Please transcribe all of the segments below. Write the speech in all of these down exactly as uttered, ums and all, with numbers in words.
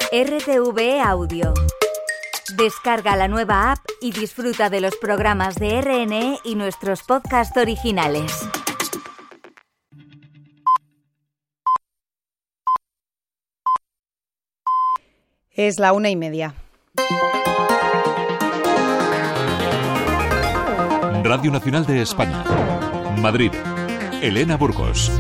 R T V E Audio. Descarga la nueva app y disfruta de los programas de R N E y nuestros podcasts originales. Es la una y media. Radio Nacional de España. Madrid. Elena Burgos.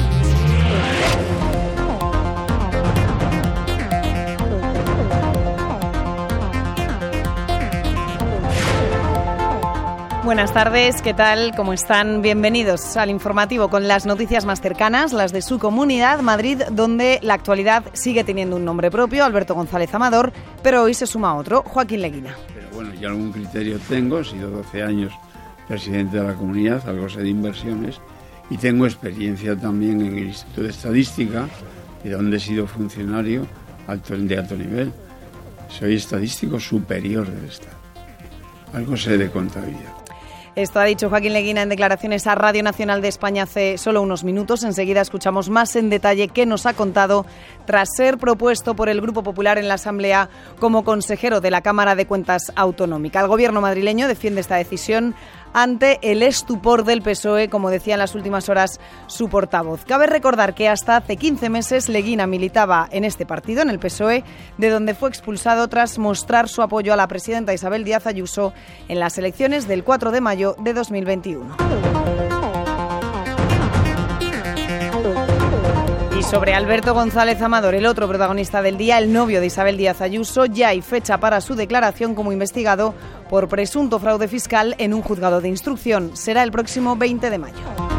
Buenas tardes, ¿qué tal? ¿Cómo están? Bienvenidos al informativo con las noticias más cercanas, las de su comunidad, Madrid, donde la actualidad sigue teniendo un nombre propio, Alberto González Amador, pero hoy se suma otro, Joaquín Leguina. Pero bueno, yo algún criterio tengo, he sido doce años presidente de la comunidad, algo sé de inversiones, y tengo experiencia también en el Instituto de Estadística, de donde he sido funcionario alto, de alto nivel. Soy estadístico superior del Estado. Algo sé de contabilidad. Esto ha dicho Joaquín Leguina en declaraciones a Radio Nacional de España hace solo unos minutos. Enseguida escuchamos más en detalle qué nos ha contado tras ser propuesto por el Grupo Popular en la Asamblea como consejero de la Cámara de Cuentas Autonómica. El gobierno madrileño defiende esta decisión ante el estupor del P S O E, como decía en las últimas horas su portavoz. Cabe recordar que hasta hace quince meses Leguina militaba en este partido, en el P S O E, de donde fue expulsado tras mostrar su apoyo a la presidenta Isabel Díaz Ayuso en las elecciones del cuatro de mayo de dos mil veintiuno. Y sobre Alberto González Amador, el otro protagonista del día, el novio de Isabel Díaz Ayuso, ya hay fecha para su declaración como investigado por presunto fraude fiscal en un juzgado de instrucción. Será el próximo veinte de mayo.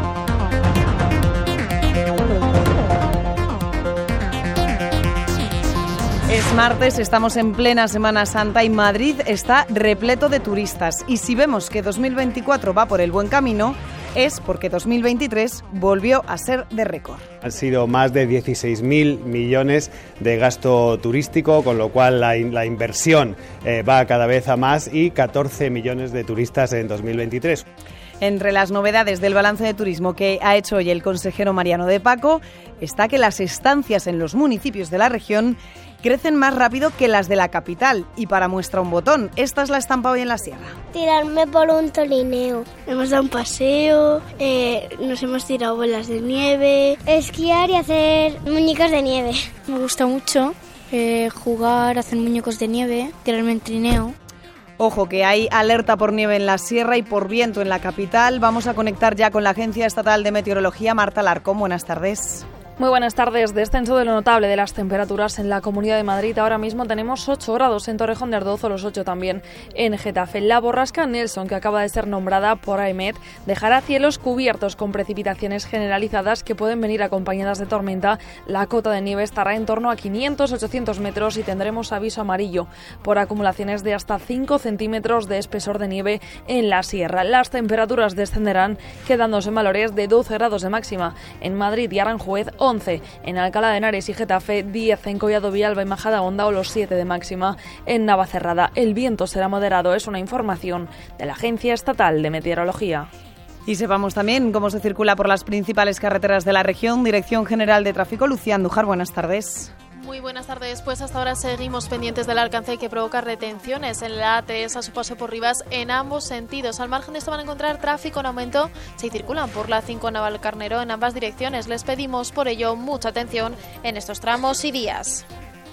Es martes, estamos en plena Semana Santa y Madrid está repleto de turistas. Y si vemos que dos mil veinticuatro va por el buen camino, es porque dos mil veintitrés volvió a ser de récord. Han sido más de dieciséis mil millones de gasto turístico, con lo cual la, la inversión eh, va cada vez a más y catorce millones de turistas en dos mil veintitrés. Entre las novedades del balance de turismo que ha hecho hoy el consejero Mariano de Paco está que las estancias en los municipios de la región crecen más rápido que las de la capital. Y para muestra un botón, esta es la estampa hoy en la sierra. Tirarme por un tolineo. Hemos dado un paseo, eh, nos hemos tirado bolas de nieve. Esquiar y hacer muñecos de nieve. Me gusta mucho eh, jugar, hacer muñecos de nieve, tirarme en trineo. Ojo que hay alerta por nieve en la sierra y por viento en la capital. Vamos a conectar ya con la Agencia Estatal de Meteorología, Marta Larcón. Buenas tardes. Muy buenas tardes. Descenso de lo notable de las temperaturas en la Comunidad de Madrid. Ahora mismo tenemos ocho grados en Torrejón de Ardoz, o los ocho también en Getafe. La borrasca Nelson, que acaba de ser nombrada por AEMET, dejará cielos cubiertos con precipitaciones generalizadas que pueden venir acompañadas de tormenta. La cota de nieve estará en torno a quinientos a ochocientos metros y tendremos aviso amarillo por acumulaciones de hasta cinco centímetros de espesor de nieve en la sierra. Las temperaturas descenderán, quedándose en valores de doce grados de máxima en Madrid y Aranjuez, once en Alcalá de Henares y Getafe, diez en Collado Villalba y Majadahonda o los siete de máxima en Navacerrada. El viento será moderado, es una información de la Agencia Estatal de Meteorología. Y sepamos también cómo se circula por las principales carreteras de la región. Dirección General de Tráfico, Lucía Andújar, buenas tardes. Muy buenas tardes, pues hasta ahora seguimos pendientes del alcance que provoca retenciones en la A tres a su paso por Rivas en ambos sentidos. Al margen de esto van a encontrar tráfico en aumento si circulan por la cinco Navalcarnero en ambas direcciones. Les pedimos por ello mucha atención en estos tramos y días.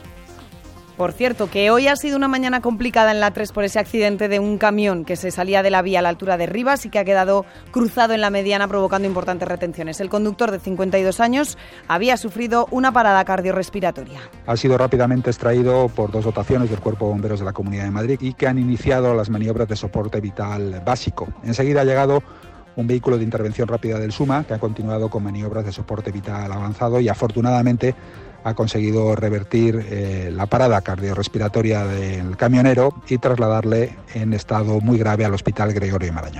Por cierto, que hoy ha sido una mañana complicada en la A tres por ese accidente de un camión que se salía de la vía a la altura de Rivas y que ha quedado cruzado en la mediana provocando importantes retenciones. El conductor de cincuenta y dos años había sufrido una parada cardiorrespiratoria. Ha sido rápidamente extraído por dos dotaciones del Cuerpo de Bomberos de la Comunidad de Madrid y que han iniciado las maniobras de soporte vital básico. Enseguida ha llegado un vehículo de intervención rápida del SUMA que ha continuado con maniobras de soporte vital avanzado y afortunadamente ha conseguido revertir eh, la parada cardiorrespiratoria del camionero y trasladarle en estado muy grave al Hospital Gregorio Marañón.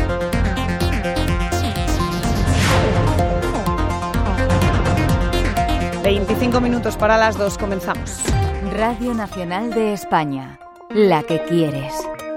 veinticinco minutos para las dos, comenzamos. Radio Nacional de España, la que quieres.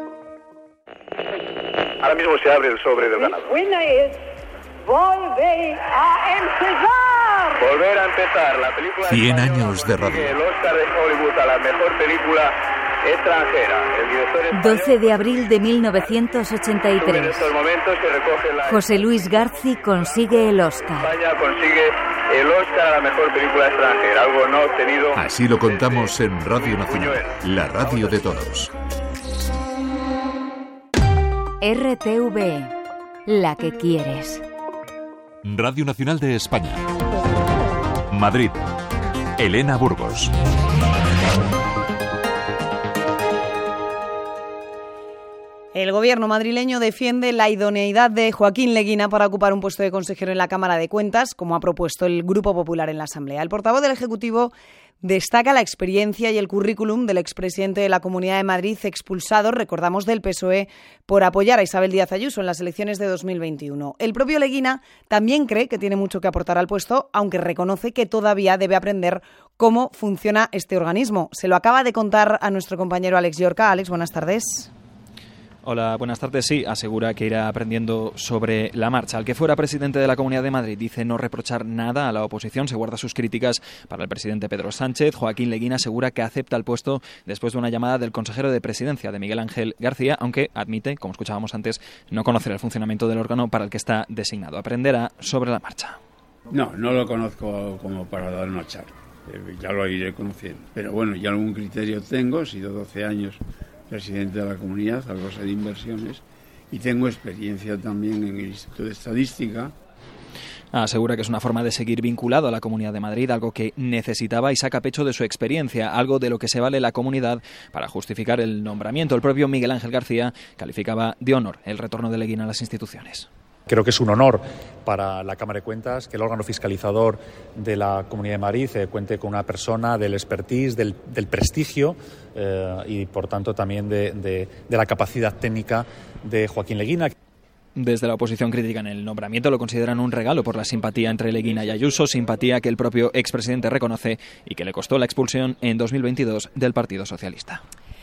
Ahora mismo se abre el sobre del ganador. Buena es, volver a empezar. Volver a empezar. La película cien años de radio. El Oscar de Hollywood a la mejor película extranjera. El director español, doce de abril de mil novecientos ochenta y en tres. estos momentos se recoge la... José Luis García consigue el Oscar. España consigue el Oscar a la mejor película extranjera, algo no obtenido. Así lo contamos en Radio Nacional, la radio de todos. R T V, la que quieres. Radio Nacional de España. Madrid. Elena Burgos. El gobierno madrileño defiende la idoneidad de Joaquín Leguina para ocupar un puesto de consejero en la Cámara de Cuentas, como ha propuesto el Grupo Popular en la Asamblea. El portavoz del Ejecutivo destaca la experiencia y el currículum del expresidente de la Comunidad de Madrid expulsado, recordamos, del P S O E por apoyar a Isabel Díaz Ayuso en las elecciones de dos mil veintiuno. El propio Leguina también cree que tiene mucho que aportar al puesto, aunque reconoce que todavía debe aprender cómo funciona este organismo. Se lo acaba de contar a nuestro compañero Alex Llorca. Alex, buenas tardes. Hola, buenas tardes. Sí, asegura que irá aprendiendo sobre la marcha. El que fuera presidente de la Comunidad de Madrid dice no reprochar nada a la oposición, se guarda sus críticas para el presidente Pedro Sánchez. Joaquín Leguina asegura que acepta el puesto después de una llamada del consejero de Presidencia, de Miguel Ángel García, aunque admite, como escuchábamos antes, no conocer el funcionamiento del órgano para el que está designado. Aprenderá sobre la marcha. No, no lo conozco como para dar una charla. Ya lo iré conociendo. Pero bueno, ya algún criterio tengo, he sido doce años presidente de la comunidad, algo sé de inversiones, y tengo experiencia también en el Instituto de Estadística. Asegura que es una forma de seguir vinculado a la Comunidad de Madrid, algo que necesitaba y saca pecho de su experiencia, algo de lo que se vale la comunidad para justificar el nombramiento. El propio Miguel Ángel García calificaba de honor el retorno de Leguina a las instituciones. Creo que es un honor para la Cámara de Cuentas que el órgano fiscalizador de la Comunidad de Madrid eh, cuente con una persona del expertise, del, del prestigio eh, y, por tanto, también de, de, de la capacidad técnica de Joaquín Leguina. Desde la oposición critican el nombramiento, lo consideran un regalo por la simpatía entre Leguina y Ayuso, simpatía que el propio expresidente reconoce y que le costó la expulsión en dos mil veintidós del Partido Socialista.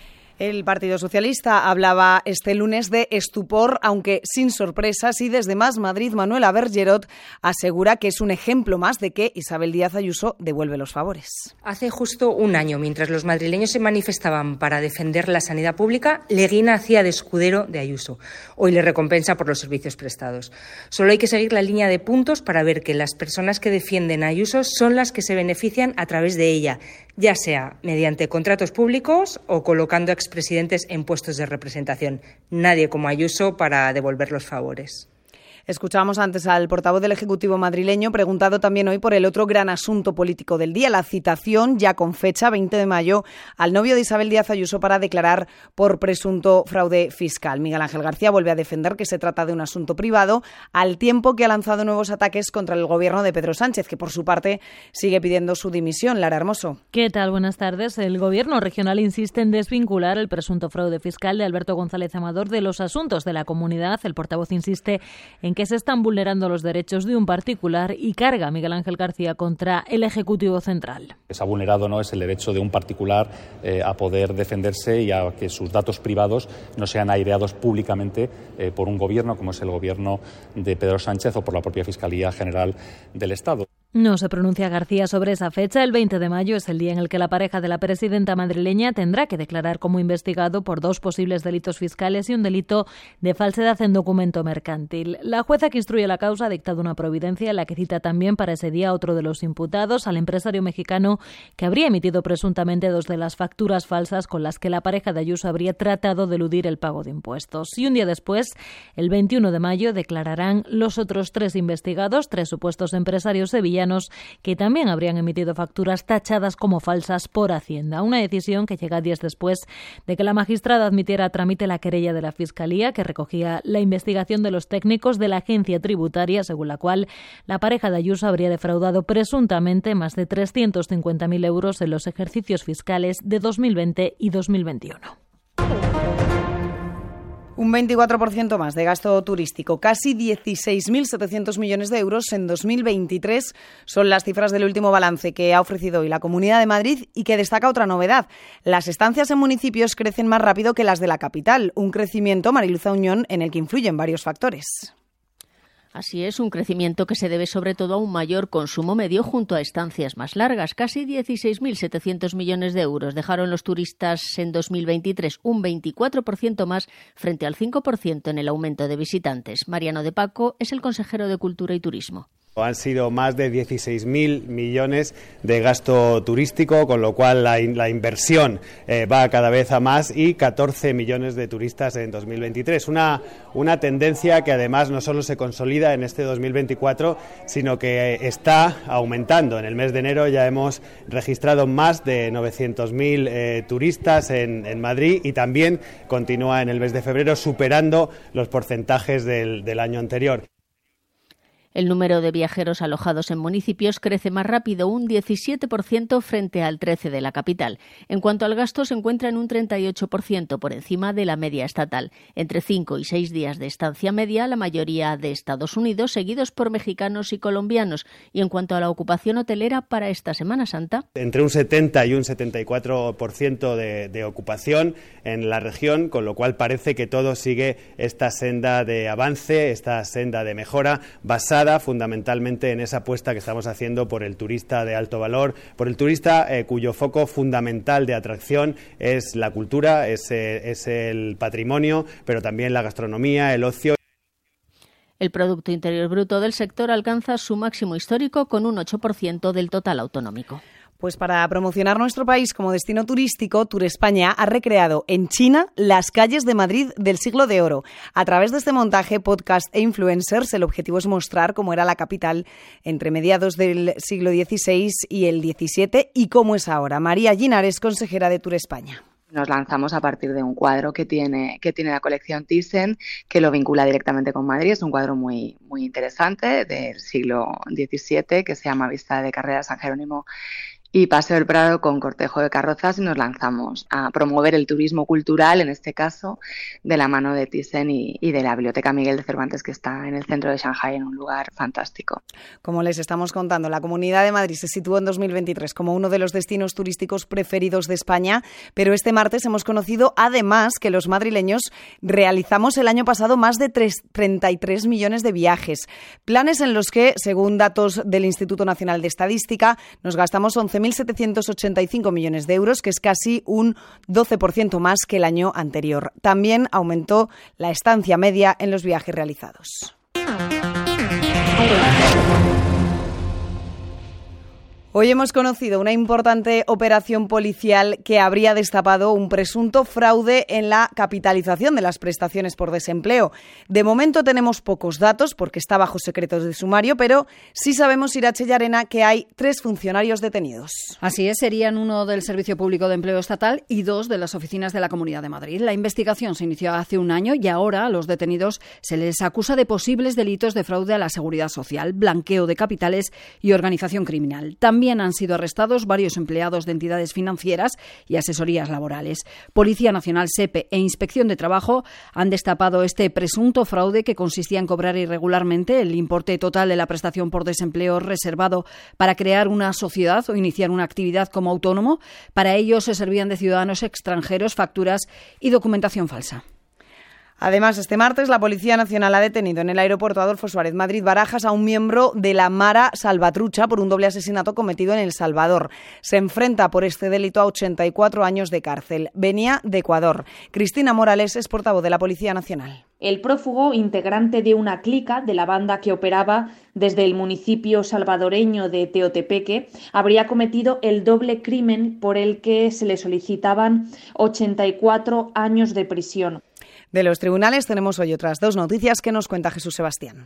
El Partido Socialista hablaba este lunes de estupor, aunque sin sorpresas, y desde Más Madrid, Manuela Bergerot asegura que es un ejemplo más de que Isabel Díaz Ayuso devuelve los favores. Hace justo un año, mientras los madrileños se manifestaban para defender la sanidad pública, Leguina hacía de escudero de Ayuso. Hoy le recompensa por los servicios prestados. Solo hay que seguir la línea de puntos para ver que las personas que defienden a Ayuso son las que se benefician a través de ella, ya sea mediante contratos públicos o colocando expresidentes en puestos de representación. Nadie como Ayuso para devolver los favores. Escuchábamos antes al portavoz del Ejecutivo madrileño, preguntado también hoy por el otro gran asunto político del día, la citación, ya con fecha veinte de mayo, al novio de Isabel Díaz Ayuso para declarar por presunto fraude fiscal. Miguel Ángel García vuelve a defender que se trata de un asunto privado, al tiempo que ha lanzado nuevos ataques contra el gobierno de Pedro Sánchez, que por su parte sigue pidiendo su dimisión. Lara Hermoso. ¿Qué tal? Buenas tardes. El gobierno regional insiste en desvincular el presunto fraude fiscal de Alberto González Amador de los asuntos de la comunidad. El portavoz insiste en que se están vulnerando los derechos de un particular y carga Miguel Ángel García contra el Ejecutivo Central. Se ha vulnerado, ¿no?, es el derecho de un particular eh, a poder defenderse y a que sus datos privados no sean aireados públicamente eh, por un gobierno como es el gobierno de Pedro Sánchez o por la propia Fiscalía General del Estado. No se pronuncia García sobre esa fecha. El veinte de mayo es el día en el que la pareja de la presidenta madrileña tendrá que declarar como investigado por dos posibles delitos fiscales y un delito de falsedad en documento mercantil. La jueza que instruye la causa ha dictado una providencia en la que cita también para ese día a otro de los imputados, al empresario mexicano que habría emitido presuntamente dos de las facturas falsas con las que la pareja de Ayuso habría tratado de eludir el pago de impuestos. Y un día después, el veintiuno de mayo, declararán los otros tres investigados, tres supuestos empresarios sevillanos que también habrían emitido facturas tachadas como falsas por Hacienda. Una decisión que llega días después de que la magistrada admitiera a trámite la querella de la Fiscalía que recogía la investigación de los técnicos de la agencia tributaria, según la cual la pareja de Ayuso habría defraudado presuntamente más de trescientos cincuenta mil euros en los ejercicios fiscales de dos mil veinte y dos mil veintiuno. Un veinticuatro por ciento más de gasto turístico, casi dieciséis mil setecientos millones de euros en dos mil veintitrés son las cifras del último balance que ha ofrecido hoy la Comunidad de Madrid y que destaca otra novedad. Las estancias en municipios crecen más rápido que las de la capital, un crecimiento, Mariluza Uñón, en el que influyen varios factores. Así es, un crecimiento que se debe sobre todo a un mayor consumo medio junto a estancias más largas. Casi dieciséis mil setecientos millones de euros dejaron los turistas en dos mil veintitrés, un veinticuatro por ciento más frente al cinco por ciento en el aumento de visitantes. Mariano de Paco es el consejero de Cultura y Turismo. Han sido más de dieciséis mil millones de gasto turístico, con lo cual la, in, la inversión eh, va cada vez a más y catorce millones de turistas en dos mil veintitrés. Una, una tendencia que además no solo se consolida en este dos mil veinticuatro, sino que está aumentando. En el mes de enero ya hemos registrado más de novecientos mil eh, turistas en, en Madrid y también continúa en el mes de febrero superando los porcentajes del, del año anterior. El número de viajeros alojados en municipios crece más rápido, un diecisiete por ciento frente al trece por ciento de la capital. En cuanto al gasto, se encuentra en un treinta y ocho por ciento por encima de la media estatal. Entre cinco y seis días de estancia media, la mayoría de Estados Unidos, seguidos por mexicanos y colombianos. Y en cuanto a la ocupación hotelera para esta Semana Santa, entre un setenta y un setenta y cuatro por ciento de, de ocupación en la región, con lo cual parece que todo sigue esta senda de avance, esta senda de mejora, basada fundamentalmente en esa apuesta que estamos haciendo por el turista de alto valor, por el turista eh, cuyo foco fundamental de atracción es la cultura, es, eh, es el patrimonio, pero también la gastronomía, el ocio. El Producto Interior Bruto del sector alcanza su máximo histórico con un ocho por ciento del total autonómico. Pues para promocionar nuestro país como destino turístico, Tour España ha recreado en China las calles de Madrid del siglo de oro. A través de este montaje, podcast e influencers, el objetivo es mostrar cómo era la capital entre mediados del siglo dieciséis y el diecisiete y cómo es ahora. María Linares, consejera de Tour España. Nos lanzamos a partir de un cuadro que tiene, que tiene la colección Thyssen, que lo vincula directamente con Madrid. Es un cuadro muy, muy interesante del siglo diecisiete que se llama Vista de Carrera San Jerónimo y Paseo del Prado con cortejo de carrozas, y nos lanzamos a promover el turismo cultural, en este caso, de la mano de Thyssen y, y de la Biblioteca Miguel de Cervantes, que está en el centro de Shanghái, en un lugar fantástico. Como les estamos contando, la Comunidad de Madrid se situó en dos mil veintitrés como uno de los destinos turísticos preferidos de España, pero este martes hemos conocido además que los madrileños realizamos el año pasado más de treinta y tres millones de viajes, planes en los que, según datos del Instituto Nacional de Estadística, nos gastamos once mil setecientos ochenta y cinco millones de euros, que es casi un doce por ciento más que el año anterior. También aumentó la estancia media en los viajes realizados. Hoy hemos conocido una importante operación policial que habría destapado un presunto fraude en la capitalización de las prestaciones por desempleo. De momento tenemos pocos datos porque está bajo secretos de sumario, pero sí sabemos, Irache Llarena, que hay tres funcionarios detenidos. Así es, serían uno del Servicio Público de Empleo Estatal y dos de las oficinas de la Comunidad de Madrid. La investigación se inició hace un año y ahora a los detenidos se les acusa de posibles delitos de fraude a la Seguridad Social, blanqueo de capitales y organización criminal. También También han sido arrestados varios empleados de entidades financieras y asesorías laborales. Policía Nacional, SEPE e Inspección de Trabajo han destapado este presunto fraude que consistía en cobrar irregularmente el importe total de la prestación por desempleo reservado para crear una sociedad o iniciar una actividad como autónomo. Para ello se servían de ciudadanos extranjeros facturas y documentación falsa. Además, este martes la Policía Nacional ha detenido en el aeropuerto Adolfo Suárez Madrid-Barajas a un miembro de la Mara Salvatrucha por un doble asesinato cometido en El Salvador. Se enfrenta por este delito a ochenta y cuatro años de cárcel. Venía de Ecuador. Cristina Morales es portavoz de la Policía Nacional. El prófugo, integrante de una clica de la banda que operaba desde el municipio salvadoreño de Teotepeque, habría cometido el doble crimen por el que se le solicitaban ochenta y cuatro años de prisión. De los tribunales tenemos hoy otras dos noticias que nos cuenta Jesús Sebastián.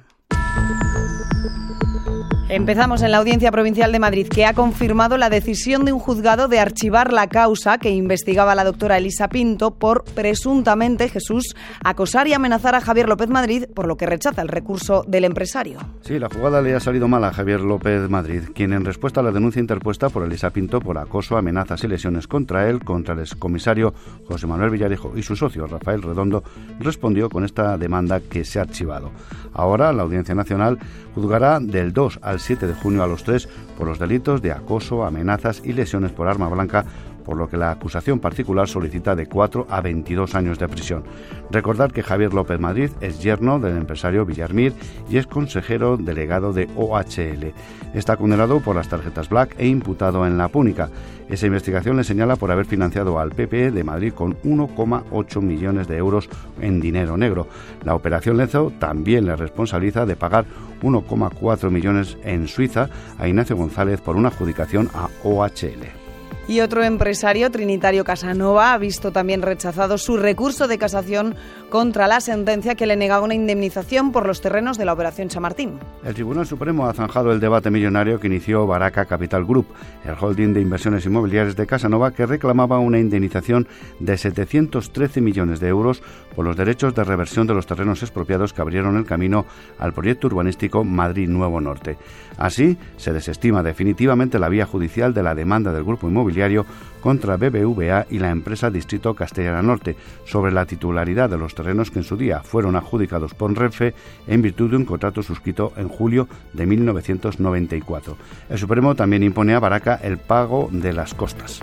Empezamos en la Audiencia Provincial de Madrid, que ha confirmado la decisión de un juzgado de archivar la causa que investigaba a la doctora Elisa Pinto por presuntamente, Jesús, acosar y amenazar a Javier López Madrid, por lo que rechaza el recurso del empresario. Sí, la jugada le ha salido mal a Javier López Madrid, quien en respuesta a la denuncia interpuesta por Elisa Pinto por acoso, amenazas y lesiones contra él, contra el excomisario José Manuel Villarejo y su socio Rafael Redondo, respondió con esta demanda que se ha archivado. Ahora la Audiencia Nacional juzgará del dos al siete de junio a los tres por los delitos de acoso, amenazas y lesiones por arma blanca por lo que la acusación particular solicita de cuatro a veintidós años de prisión. Recordar que Javier López Madrid es yerno del empresario Villarmir y es consejero delegado de O H L. Está condenado por las tarjetas Black e imputado en la Púnica. Esa investigación le señala por haber financiado al P P de Madrid con uno coma ocho millones de euros en dinero negro. La operación Lezo también le responsabiliza de pagar uno coma cuatro millones en Suiza a Ignacio González por una adjudicación a O H L. Y otro empresario, Trinitario Casanova, ha visto también rechazado su recurso de casación contra la sentencia que le negaba una indemnización por los terrenos de la Operación Chamartín. El Tribunal Supremo ha zanjado el debate millonario que inició Baraca Capital Group, el holding de inversiones inmobiliarias de Casanova, que reclamaba una indemnización de setecientos trece millones de euros por los derechos de reversión de los terrenos expropiados que abrieron el camino al proyecto urbanístico Madrid Nuevo Norte. Así, se desestima definitivamente la vía judicial de la demanda del grupo inmobiliario contra B B V A y la empresa Distrito Castellana Norte sobre la titularidad de los terrenos que en su día fueron adjudicados por Renfe en virtud de un contrato suscrito en julio de mil novecientos noventa y cuatro. El Supremo también impone a Baraca el pago de las costas.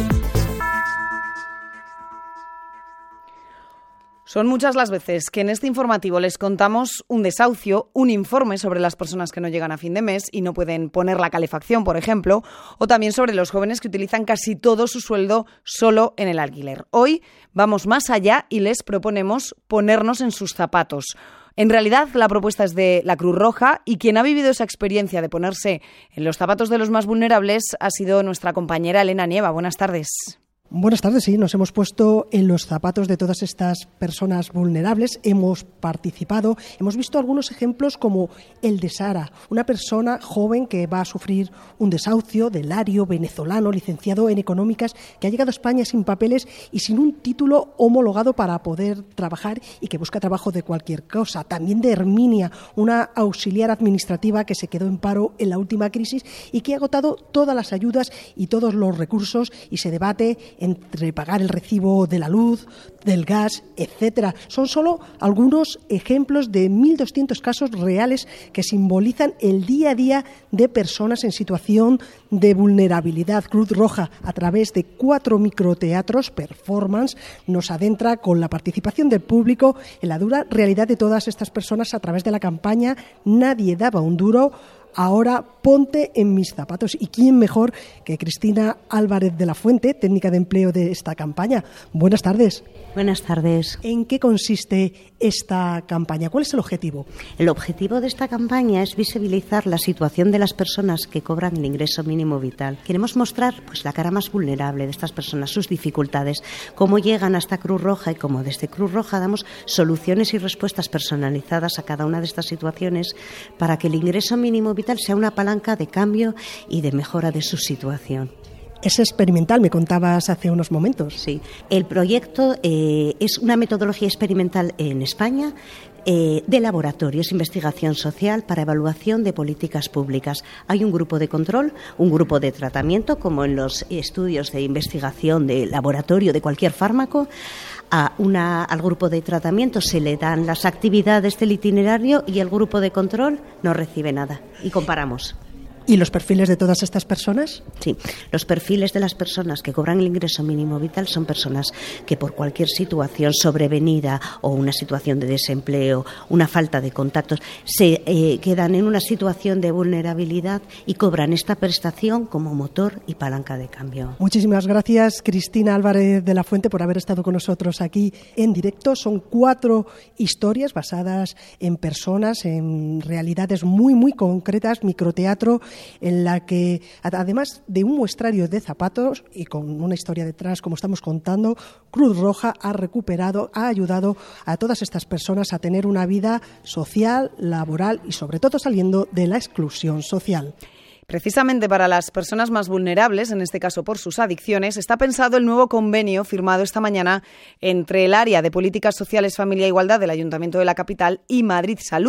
Son muchas las veces que en este informativo les contamos un desahucio, un informe sobre las personas que no llegan a fin de mes y no pueden poner la calefacción, por ejemplo, o también sobre los jóvenes que utilizan casi todo su sueldo solo en el alquiler. Hoy vamos más allá y les proponemos ponernos en sus zapatos. En realidad, la propuesta es de la Cruz Roja y quien ha vivido esa experiencia de ponerse en los zapatos de los más vulnerables ha sido nuestra compañera Elena Nieva. Buenas tardes. Buenas tardes, sí, nos hemos puesto en los zapatos de todas estas personas vulnerables, hemos participado, hemos visto algunos ejemplos como el de Sara, una persona joven que va a sufrir un desahucio de Lario, venezolano, licenciado en Económicas, que ha llegado a España sin papeles y sin un título homologado para poder trabajar y que busca trabajo de cualquier cosa. También de Herminia, una auxiliar administrativa que se quedó en paro en la última crisis y que ha agotado todas las ayudas y todos los recursos y se debate entre pagar el recibo de la luz, del gas, etcétera. Son solo algunos ejemplos de mil doscientos casos reales que simbolizan el día a día de personas en situación de vulnerabilidad. Cruz Roja, a través de cuatro microteatros, performance, nos adentra con la participación del público en la dura realidad de todas estas personas a través de la campaña Nadie daba un duro. Ahora ponte en mis zapatos. ¿Y quién mejor que Cristina Álvarez de la Fuente, técnica de empleo de esta campaña? Buenas tardes. Buenas tardes. ¿En qué consiste esta campaña? ¿Cuál es el objetivo? El objetivo de esta campaña es visibilizar la situación de las personas que cobran el ingreso mínimo vital. Queremos mostrar pues, la cara más vulnerable de estas personas, sus dificultades, cómo llegan hasta Cruz Roja y cómo desde Cruz Roja damos soluciones y respuestas personalizadas a cada una de estas situaciones para que el ingreso mínimo vital sea una palanca de cambio y de mejora de su situación. Es experimental, me contabas hace unos momentos. Sí, el proyecto eh, es una metodología experimental en España eh, de laboratorios, investigación social para evaluación de políticas públicas. Hay un grupo de control, un grupo de tratamiento, como en los estudios de investigación de laboratorio de cualquier fármaco. A una, al grupo de tratamiento se le dan las actividades del itinerario y el grupo de control no recibe nada. Y comparamos. ¿Y los perfiles de todas estas personas? Sí, los perfiles de las personas que cobran el ingreso mínimo vital son personas que por cualquier situación sobrevenida o una situación de desempleo, una falta de contactos, se eh, quedan en una situación de vulnerabilidad y cobran esta prestación como motor y palanca de cambio. Muchísimas gracias, Cristina Álvarez de la Fuente, por haber estado con nosotros aquí en directo. Son cuatro historias basadas en personas, en realidades muy, muy concretas, microteatro, en la que, además de un muestrario de zapatos y con una historia detrás, como estamos contando, Cruz Roja ha recuperado, ha ayudado a todas estas personas a tener una vida social, laboral y sobre todo saliendo de la exclusión social. Precisamente para las personas más vulnerables, en este caso por sus adicciones, está pensado el nuevo convenio firmado esta mañana entre el Área de Políticas Sociales, Familia e Igualdad del Ayuntamiento de la capital y Madrid Salud,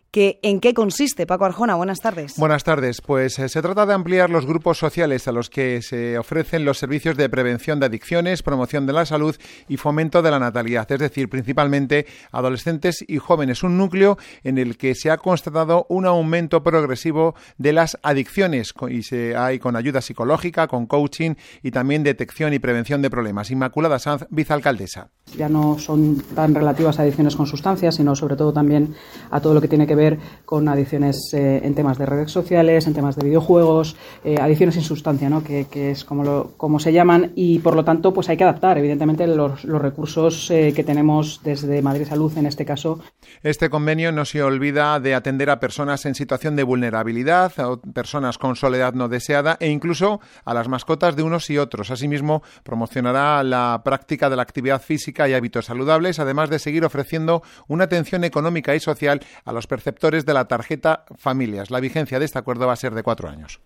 que ¿en qué consiste? Paco Arjona, buenas tardes. Buenas tardes. Pues eh, se trata de ampliar los grupos sociales a los que se ofrecen los servicios de prevención de adicciones, promoción de la salud y fomento de la natalidad, es decir, principalmente adolescentes y jóvenes, un núcleo en el que se ha constatado un aumento progresivo de las adicciones y se hay con ayuda psicológica, con coaching y también detección y prevención de problemas. Inmaculada Sanz, vicealcaldesa. Ya no son tan relativas a adicciones con sustancias, sino sobre todo también a todo lo que tiene que ver con adicciones eh, en temas de redes sociales, en temas de videojuegos, eh, adicciones sin sustancia, ¿no? que, que es como, lo, como se llaman, y por lo tanto pues hay que adaptar evidentemente los, los recursos eh, que tenemos desde Madrid Salud en este caso. Este convenio no se olvida de atender a personas en situación de vulnerabilidad, a personas con soledad no deseada e incluso a las mascotas de unos y otros. Asimismo, promocionará la práctica de la actividad física y hábitos saludables, además de seguir ofreciendo una atención económica y social a los perceptores de la tarjeta Familias. La vigencia de este acuerdo va a ser de cuatro años.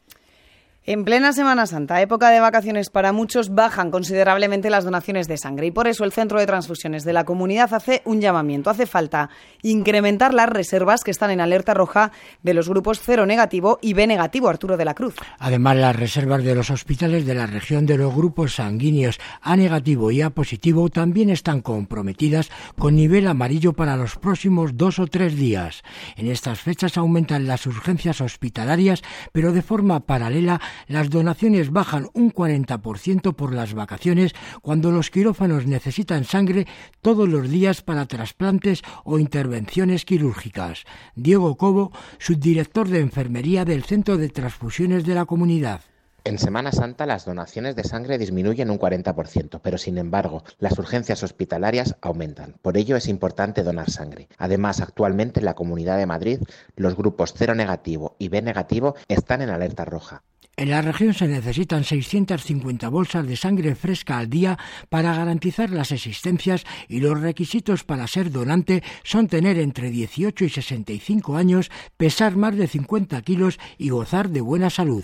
En plena Semana Santa, época de vacaciones para muchos, bajan considerablemente las donaciones de sangre y por eso el Centro de Transfusiones de la Comunidad hace un llamamiento. Hace falta incrementar las reservas que están en alerta roja de los grupos cero negativo y B negativo. Arturo de la Cruz. Además, las reservas de los hospitales de la región de los grupos sanguíneos A negativo y A positivo también están comprometidas con nivel amarillo para los próximos dos o tres días. En estas fechas aumentan las urgencias hospitalarias, pero de forma paralela las donaciones bajan un cuarenta por ciento por las vacaciones, cuando los quirófanos necesitan sangre todos los días para trasplantes o intervenciones quirúrgicas. Diego Cobo, subdirector de enfermería del Centro de Transfusiones de la Comunidad. En Semana Santa las donaciones de sangre disminuyen un cuarenta por ciento, pero sin embargo las urgencias hospitalarias aumentan. Por ello es importante donar sangre. Además, actualmente en la Comunidad de Madrid los grupos cero negativo y B negativo están en alerta roja. En la región se necesitan seiscientas cincuenta bolsas de sangre fresca al día para garantizar las existencias, y los requisitos para ser donante son tener entre dieciocho y sesenta y cinco años, pesar más de cincuenta kilos y gozar de buena salud.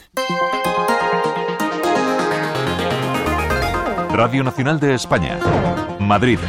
Radio Nacional de España, Madrid.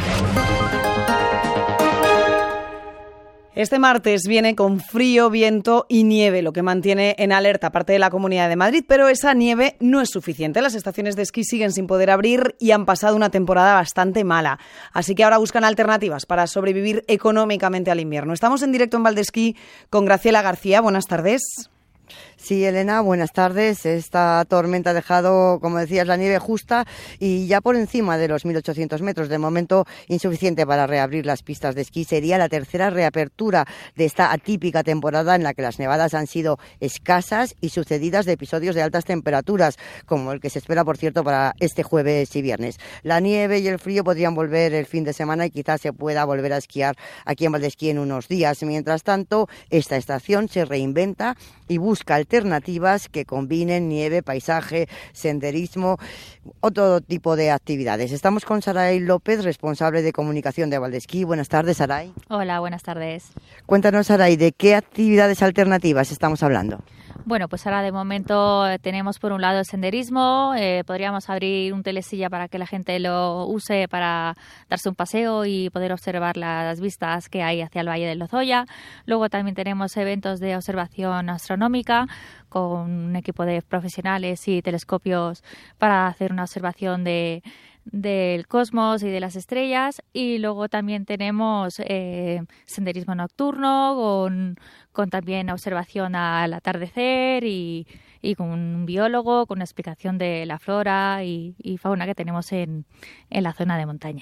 Este martes viene con frío, viento y nieve, lo que mantiene en alerta parte de la Comunidad de Madrid, pero esa nieve no es suficiente. Las estaciones de esquí siguen sin poder abrir y han pasado una temporada bastante mala. Así que ahora buscan alternativas para sobrevivir económicamente al invierno. Estamos en directo en Valdesquí con Graciela García. Buenas tardes. Sí, Elena, buenas tardes. Esta tormenta ha dejado, como decías, la nieve justa y ya por encima de los mil ochocientos metros. De momento, insuficiente para reabrir las pistas de esquí. Sería la tercera reapertura de esta atípica temporada en la que las nevadas han sido escasas y sucedidas de episodios de altas temperaturas, como el que se espera, por cierto, para este jueves y viernes. La nieve y el frío podrían volver el fin de semana y quizás se pueda volver a esquiar aquí en Valdesquí en unos días. Mientras tanto, esta estación se reinventa y busca alternativas que combinen nieve, paisaje, senderismo o todo tipo de actividades. Estamos con Saray López, responsable de comunicación de Valdesquí. Buenas tardes, Saray. Hola, buenas tardes. Cuéntanos, Saray, ¿de qué actividades alternativas estamos hablando? Bueno, pues ahora de momento tenemos por un lado el senderismo, eh, podríamos abrir un telesilla para que la gente lo use para darse un paseo y poder observar las vistas que hay hacia el Valle del Lozoya. Luego también tenemos eventos de observación astronómica con un equipo de profesionales y telescopios para hacer una observación de del cosmos y de las estrellas, y luego también tenemos eh, senderismo nocturno con, con también observación al atardecer y, y con un biólogo, con una explicación de la flora y, y fauna que tenemos en, en la zona de montaña.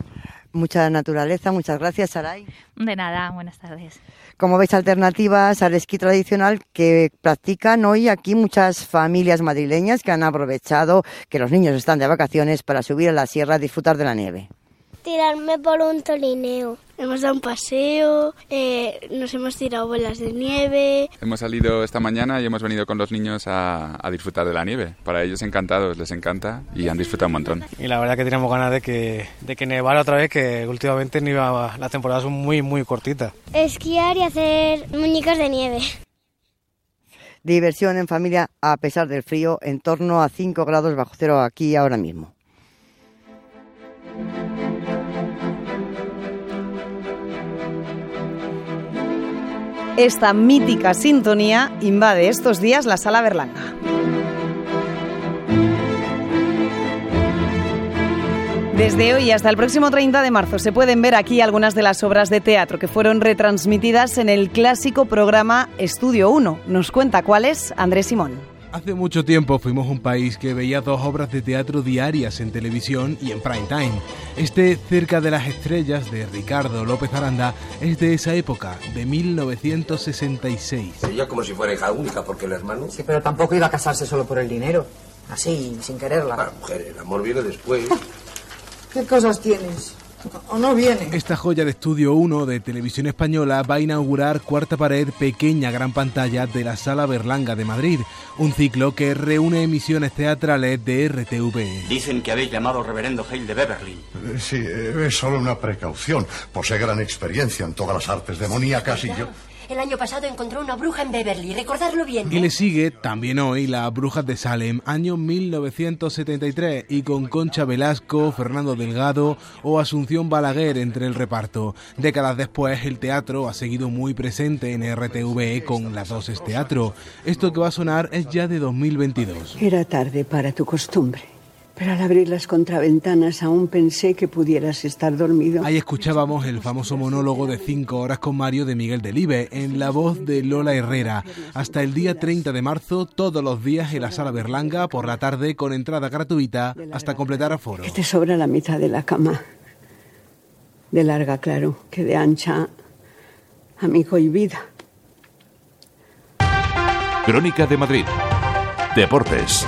Mucha naturaleza, muchas gracias, Saray. De nada, buenas tardes. Como veis, alternativas al esquí tradicional que practican hoy aquí muchas familias madrileñas que han aprovechado que los niños están de vacaciones para subir a la sierra a disfrutar de la nieve. Tirarme por un tolineo. Hemos dado un paseo, eh, nos hemos tirado bolas de nieve. Hemos salido esta mañana y hemos venido con los niños a, a disfrutar de la nieve. Para ellos encantados, les encanta y han disfrutado un montón. Y la verdad que tenemos ganas de que, de que nevara otra vez, que últimamente nieva, las temporadas son muy, muy cortitas. Esquiar y hacer muñecas de nieve. Diversión en familia a pesar del frío, en torno a cinco grados bajo cero aquí ahora mismo. esta mítica sintonía invade estos días la Sala Berlanga. Desde hoy hasta el próximo treinta de marzo se pueden ver aquí algunas de las obras de teatro que fueron retransmitidas en el clásico programa Estudio uno. Nos cuenta cuáles Andrés Simón. Hace mucho tiempo fuimos un país que veía dos obras de teatro diarias en televisión y en prime time. Este Cerca de las estrellas de Ricardo López Aranda es de esa época, de mil novecientos sesenta y seis. Sería como si fuera hija única porque el hermano... Sí, pero tampoco iba a casarse solo por el dinero, así, sin quererla. Para mujer, el amor viene después. ¿Qué cosas tienes? ¿O no viene? Esta joya de Estudio uno de Televisión Española va a inaugurar Cuarta Pared, pequeña gran pantalla de la Sala Berlanga de Madrid, un ciclo que reúne emisiones teatrales de R T V. Dicen que habéis llamado al reverendo Hale de Beverly. Sí, es solo una precaución. Posee gran experiencia en todas las artes demoníacas y yo... El año pasado encontró una bruja en Beverly, recordadlo bien. Y le sigue también hoy Las Brujas de Salem, año mil novecientos setenta y tres, y con Concha Velasco, Fernando Delgado o Asunción Balaguer entre el reparto. Décadas después, el teatro ha seguido muy presente en R T V con Las Doses Teatro. Esto que va a sonar es ya de dos mil veintidós. Era tarde para tu costumbre, pero al abrir las contraventanas aún pensé que pudieras estar dormido. Ahí escuchábamos el famoso monólogo de Cinco horas con Mario de Miguel Delibes, en la voz de Lola Herrera. Hasta el día treinta de marzo, todos los días en la Sala Berlanga, por la tarde, con entrada gratuita, hasta completar aforo. Que te sobra la mitad de la cama. De larga, claro, que de ancha, amigo y vida. Crónica de Madrid. Deportes.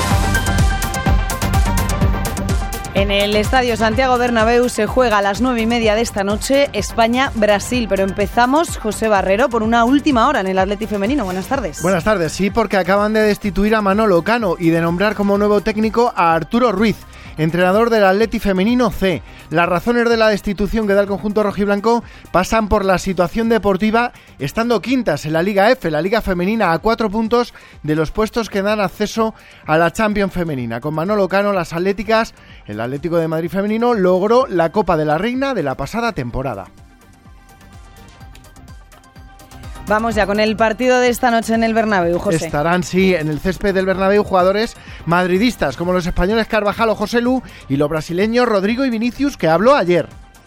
En el Estadio Santiago Bernabéu se juega a las nueve y media de esta noche España-Brasil, pero empezamos, José Barrero, por una última hora en el Atleti femenino. Buenas tardes. Buenas tardes, sí, porque acaban de destituir a Manolo Cano y de nombrar como nuevo técnico a Arturo Ruiz, entrenador del Atleti femenino C. Las razones de la destitución que da el conjunto rojiblanco pasan por la situación deportiva, estando quintas en la Liga F, la Liga femenina, a cuatro puntos de los puestos que dan acceso a la Champions femenina. Con Manolo Cano, las atléticas, el Atlético de Madrid femenino logró la Copa de la Reina de la pasada temporada. Vamos ya con el partido de esta noche en el Bernabéu, José. Estarán, sí, en el césped del Bernabéu jugadores madridistas como los españoles Carvajal o Joselu y los brasileños Rodrigo y Vinicius, que habló ayer.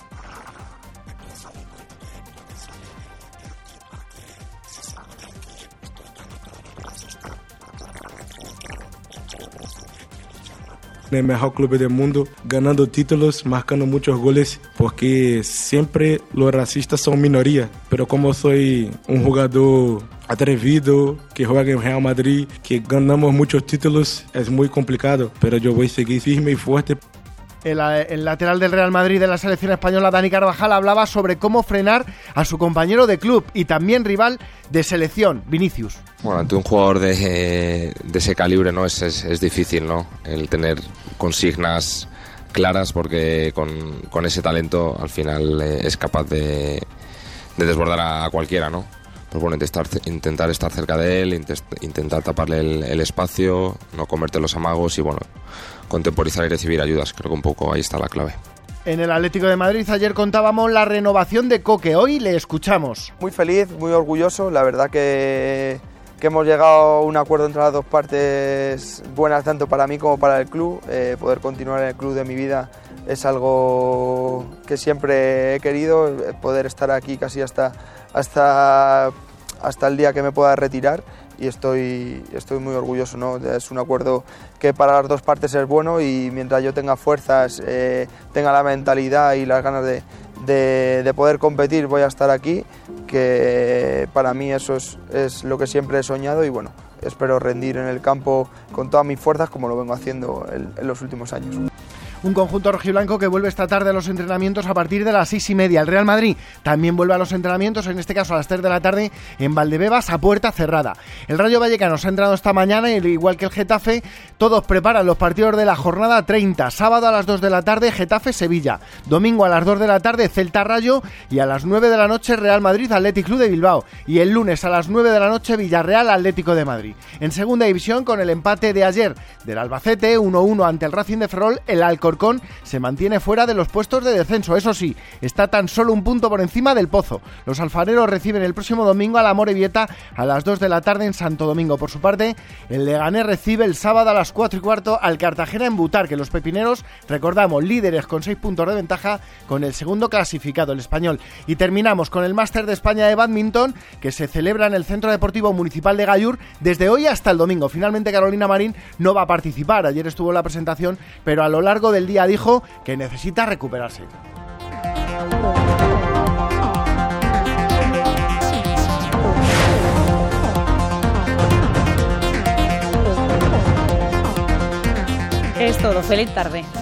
El mejor club del mundo, ganando títulos, marcando muchos goles, porque siempre los racistas son minoría. Pero como soy un jugador atrevido, que juega en Real Madrid, que ganamos muchos títulos, es muy complicado, pero yo voy a seguir firme y fuerte. El, el lateral del Real Madrid de la selección española, Dani Carvajal, hablaba sobre cómo frenar a su compañero de club y también rival de selección, Vinicius. Bueno, ante un jugador de, de ese calibre, ¿no? Es, es, es difícil, ¿no? El tener consignas claras, porque con, con ese talento al final eh, es capaz de, de desbordar a cualquiera, ¿no? Pues bueno, intentar, intentar estar cerca de él, intentar taparle el, el espacio, no comerte los amagos y bueno, contemporizar y recibir ayudas. Creo que un poco ahí está la clave. En el Atlético de Madrid ayer contábamos la renovación de Coque. Hoy le escuchamos. Muy feliz, muy orgulloso. La verdad que, que hemos llegado a un acuerdo entre las dos partes buenas tanto para mí como para el club. Eh, poder continuar en el club de mi vida es algo que siempre he querido. Poder estar aquí casi hasta, hasta, hasta el día que me pueda retirar. Y estoy, estoy muy orgulloso, ¿no? Es un acuerdo que para las dos partes es bueno y mientras yo tenga fuerzas, eh, tenga la mentalidad y las ganas de, de, de poder competir, voy a estar aquí, que para mí eso es, es lo que siempre he soñado y bueno, espero rendir en el campo con todas mis fuerzas como lo vengo haciendo en, en los últimos años. Un conjunto rojiblanco que vuelve esta tarde a los entrenamientos a partir de las seis y media. El Real Madrid también vuelve a los entrenamientos, en este caso a las tres de la tarde, en Valdebebas, a puerta cerrada. El Rayo Vallecano se ha entrenado esta mañana y, igual que el Getafe, todos preparan los partidos de la jornada treinta. Sábado a las dos de la tarde, Getafe-Sevilla. Domingo a las dos de la tarde, Celta-Rayo. Y a las nueve de la noche, Real Madrid-Athletic Club de Bilbao. Y el lunes a las nueve de la noche, Villarreal-Atlético de Madrid. En segunda división, con el empate de ayer del Albacete, uno uno ante el Racing de Ferrol, el Alcorcón Alcorcón se mantiene fuera de los puestos de descenso. Eso sí, está tan solo un punto por encima del Pozo. Los alfareros reciben el próximo domingo a la Amorebieta a las dos de la tarde en Santo Domingo. Por su parte, el Leganés recibe el sábado a las cuatro y cuarto al Cartagena en Butar, que los pepineros, recordamos, líderes con seis puntos de ventaja con el segundo clasificado, el Español. Y terminamos con el Máster de España de Bádminton, que se celebra en el Centro Deportivo Municipal de Gallur desde hoy hasta el domingo. Finalmente Carolina Marín no va a participar. Ayer estuvo en la presentación, pero a lo largo del día dijo que necesita recuperarse. Es todo. Feliz tarde.